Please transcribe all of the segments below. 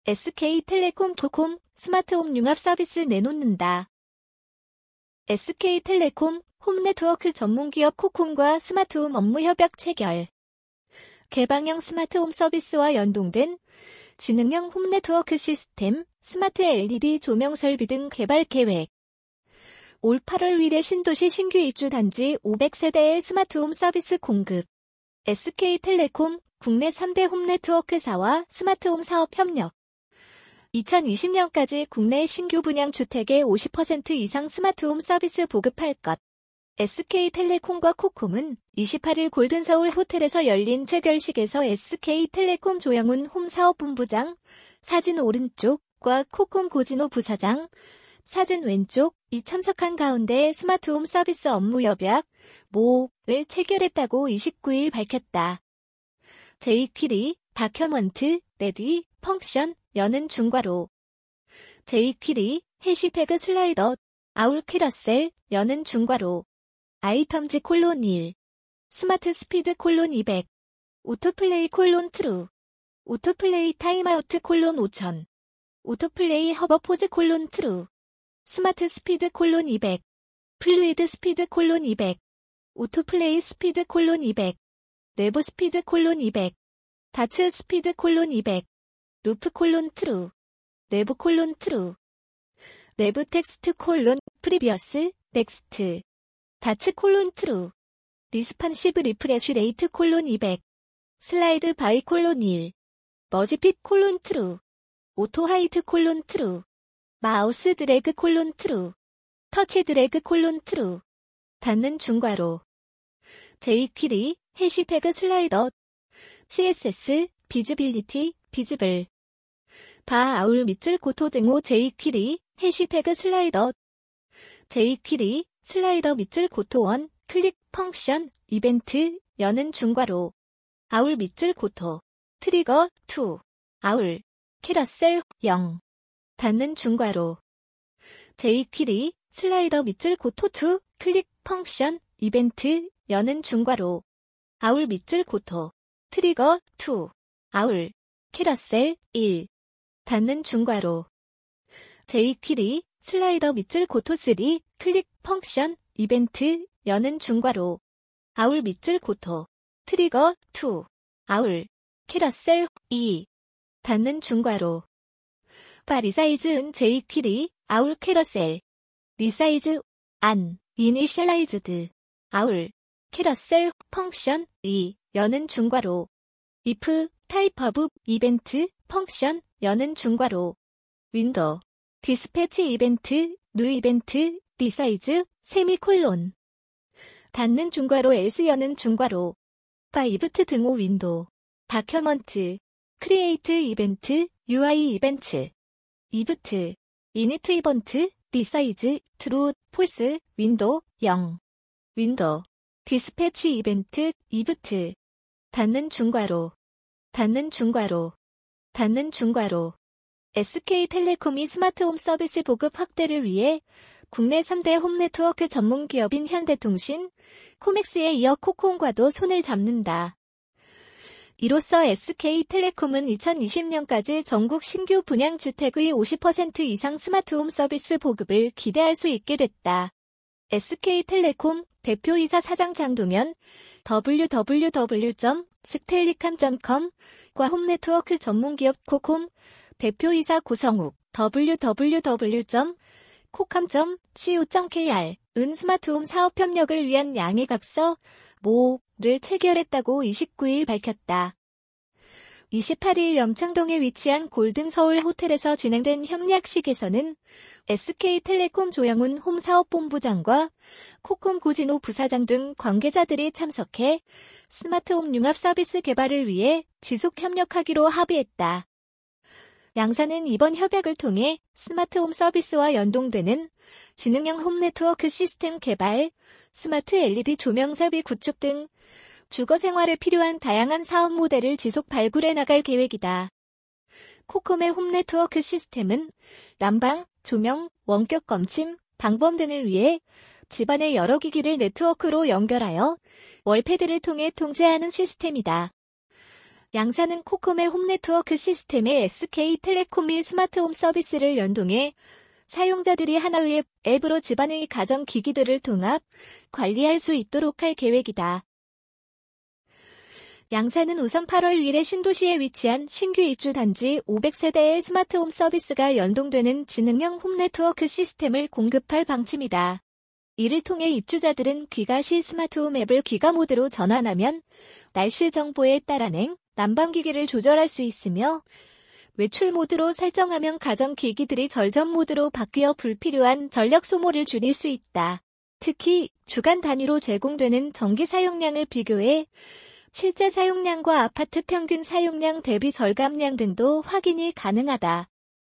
SK텔레콤 코콤 스마트홈 융합 서비스 내놓는다. SK텔레콤 홈네트워크 전문기업 코콤과 스마트홈 업무 협약 체결. 개방형 스마트홈 서비스와 연동된 지능형 홈네트워크 시스템, 스마트 LED 조명 설비 등 개발 계획. 올 8월 1일 신도시 신규 입주 단지 500세대의 스마트홈 서비스 공급. SK텔레콤 국내 3대 홈네트워크사와 스마트홈 사업 협력. 2020년까지 국내 신규 분양 주택의 50% 이상 스마트홈 서비스 보급할 것. SK텔레콤과 코콤은 28일 골든서울 호텔에서 열린 체결식에서 SK텔레콤 조영훈 홈사업본부장, 사진 오른쪽과 코콤 고진호 부사장, 사진 왼쪽이 참석한 가운데 스마트홈 서비스 업무 협약, 모를 체결했다고 29일 밝혔다. jQuery, 다큐먼트, 레디, 펑션, 여는 중괄호. jQuery, 해시태그 슬라이더, 아울 캐러셀, 여는 중괄호. 아이템즈 콜론 1. 스마트 스피드 콜론 200. 오토플레이 콜론 트루. 오토플레이 타임아우트 콜론 5000. 오토플레이 허버포즈 콜론 트루. 스마트 스피드 콜론 200. 플루이드 스피드 콜론 200. 오토플레이 스피드 콜론 200. 내부 스피드 콜론 200. 다츠 스피드 콜론 200. 루프 콜론 트루. 내부 콜론 트루. 내부 텍스트 콜론 프리비어스 넥스트. 다츠 콜론 트루. 리스판시브 리프레쉬 레이트 콜론 200. 슬라이드 바이 콜론 1. 머지핏 콜론 트루. 오토 하이트 콜론 트루. 마우스 드래그 콜론 트루. 터치 드래그 콜론 트루. 닫는 중괄호. jQuery, 해시태그 슬라이더. CSS, 비즈빌리티, 비즈블. 바 아울 밑줄 고토 등호 jQuery, 해시태그 슬라이더. jQuery, 슬라이더 밑줄 고토 1, 클릭 펑션, 이벤트, 여는 중괄호. 아울 밑줄 고토. 트리거 2. 아울. 캐러셀 0. 닫는 중괄호. jQuery, 슬라이더 밑줄 고토 2, 클릭 펑션, 이벤트, 여는 중괄호. 아울 밑줄 고토. 트리거 2. 아울. 캐러셀 1. 닫는 중괄호. jQuery, 슬라이더 밑줄 고토 3, 클릭 펑션, 이벤트, 여는 중괄호. 아울 밑줄 고토. 트리거 2. 아울. 캐러셀 2. 닫는 중괄호. 바 리사이즈은 jQuery, 아울 캐러셀. 리사이즈 안, 이니셜라이즈드. 아울. 캐러셀 펑션 2. 여는 중괄호. if, 타입 오브, 이벤트, 펑션, 여는 중괄호. 윈도우. 디스패치 이벤트, 뉴 이벤트, 리사이즈, 세미콜론. 닫는 중괄호 else 여는 중괄호. 바 이브트 등호 윈도우. 다큐먼트. 크리에이트 이벤트, UI 이벤트. 이브트. 이니트 이번트, 리사이즈, 트루, 폴스, 윈도우, 0. 윈도우. 디스패치 이벤트, 이브트. 닫는 중괄호. 닫는 중괄호. 닫는 중괄호. SK텔레콤이 스마트홈 서비스 보급 확대를 위해 국내 3대 홈네트워크 전문기업인 현대통신, 코맥스에 이어 코콤과도 손을 잡는다. 이로써 SK텔레콤은 2020년까지 전국 신규 분양주택의 50% 이상 스마트홈 서비스 보급을 기대할 수 있게 됐다. SK텔레콤 대표이사 사장 장동현 www.stellicom.com과 홈네트워크 전문기업 코콤 대표이사 고성욱 www.cokom.co.kr 은 스마트홈 사업 협력을 위한 양해각서 모를 체결했다고 29일 밝혔다. 28일 염창동에 위치한 골든서울 호텔에서 진행된 협약식에서는 SK텔레콤 조영훈 홈사업본부장과 코콤 고진호 부사장 등 관계자들이 참석해 스마트홈 융합 서비스 개발을 위해 지속 협력하기로 합의했다. 양사는 이번 협약을 통해 스마트홈 서비스와 연동되는 지능형 홈네트워크 시스템 개발, 스마트 LED 조명 설비 구축 등 주거 생활에 필요한 다양한 사업 모델을 지속 발굴해 나갈 계획이다. 코콤의 홈네트워크 시스템은 난방, 조명, 원격 검침, 방범 등을 위해 집안의 여러 기기를 네트워크로 연결하여 월패드를 통해 통제하는 시스템이다. 양사는 코콤의 홈네트워크 시스템에 SK텔레콤이 스마트홈 서비스를 연동해 사용자들이 하나의 앱으로 집안의 가전기기들을 통합, 관리할 수 있도록 할 계획이다. 양사는 우선 8월 1일 신도시에 위치한 신규 입주 단지 500세대의 스마트홈 서비스가 연동되는 지능형 홈네트워크 시스템을 공급할 방침이다. 이를 통해 입주자들은 귀가 시 스마트홈 앱을 귀가 모드로 전환하면 날씨 정보에 따라 난방기기를 조절할 수 있으며 외출 모드로 설정하면 가전기기들이 절전 모드로 바뀌어 불필요한 전력 소모를 줄일 수 있다. 특히 주간 단위로 제공되는 전기 사용량을 비교해 실제 사용량과 아파트 평균 사용량 대비 절감량 등도 확인이 가능하다.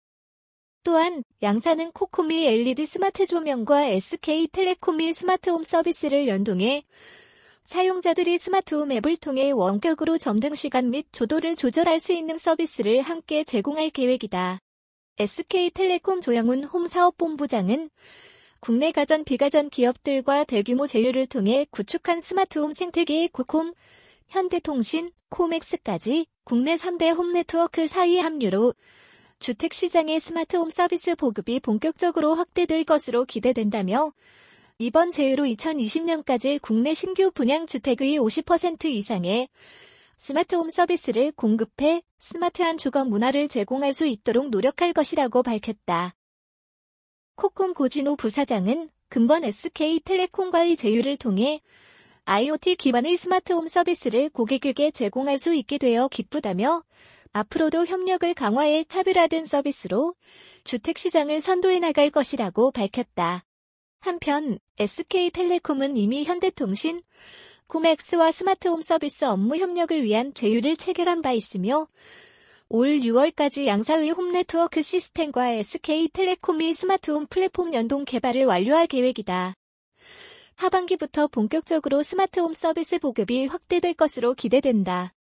또한 양사는 코콤이 LED 스마트 조명과 SK텔레콤이 스마트홈 서비스를 연동해 사용자들이 스마트홈 앱을 통해 원격으로 점등 시간 및 조도를 조절할 수 있는 서비스를 함께 제공할 계획이다. SK텔레콤 조영훈 홈사업본부장은 국내 가전 비가전 기업들과 대규모 제휴를 통해 구축한 스마트홈 생태계의 코콤, 현대통신, 코맥스까지 국내 3대 홈네트워크 사이 합류로 주택시장의 스마트홈 서비스 보급이 본격적으로 확대될 것으로 기대된다며 이번 제휴로 2020년까지 국내 신규 분양 주택의 50% 이상의 스마트홈 서비스를 공급해 스마트한 주거 문화를 제공할 수 있도록 노력할 것이라고 밝혔다. 코콤 고진호 부사장은 금번 SK텔레콤과의 제휴를 통해 IoT 기반의 스마트홈 서비스를 고객에게 제공할 수 있게 되어 기쁘다며 앞으로도 협력을 강화해 차별화된 서비스로 주택시장을 선도해 나갈 것이라고 밝혔다. 한편 SK텔레콤은 이미 현대통신, 코맥스와 스마트홈 서비스 업무 협력을 위한 제휴를 체결한 바 있으며 올 6월까지 양사의 홈네트워크 시스템과 SK텔레콤이 스마트홈 플랫폼 연동 개발을 완료할 계획이다. 하반기부터 본격적으로 스마트홈 서비스 보급이 확대될 것으로 기대된다.